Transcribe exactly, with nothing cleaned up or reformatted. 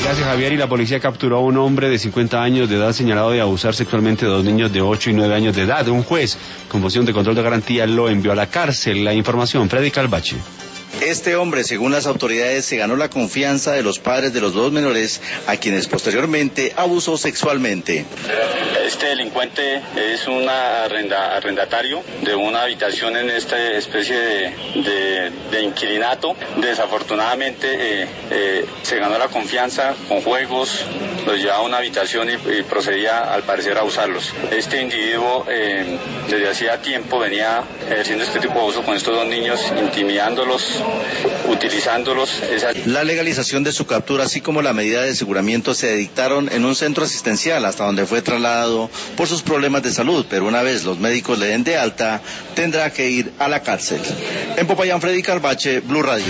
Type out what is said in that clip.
Gracias, Javier. Y la policía capturó a un hombre de cincuenta años de edad señalado de abusar sexualmente de dos niños de ocho y nueve años de edad. Un juez con moción de control de garantía lo envió a la cárcel. La información, Freddy Calvache. Este hombre, según las autoridades, se ganó la confianza de los padres de los dos menores, a quienes posteriormente abusó sexualmente. Este delincuente es un arrenda, arrendatario de una habitación en esta especie de, de, de inquilinato. Desafortunadamente eh, eh, se ganó la confianza con juegos, los llevaba a una habitación y, y procedía al parecer a abusarlos. Este individuo eh, desde hacía tiempo venía ejerciendo este tipo de abuso con estos dos niños, intimidándolos, utilizándolos. Esa... La legalización de su captura, así como la medida de aseguramiento, se dictaron en un centro asistencial hasta donde fue trasladado por sus problemas de salud, pero una vez los médicos le den de alta, tendrá que ir a la cárcel. En Popayán, Freddy Calvache, Blue Radio.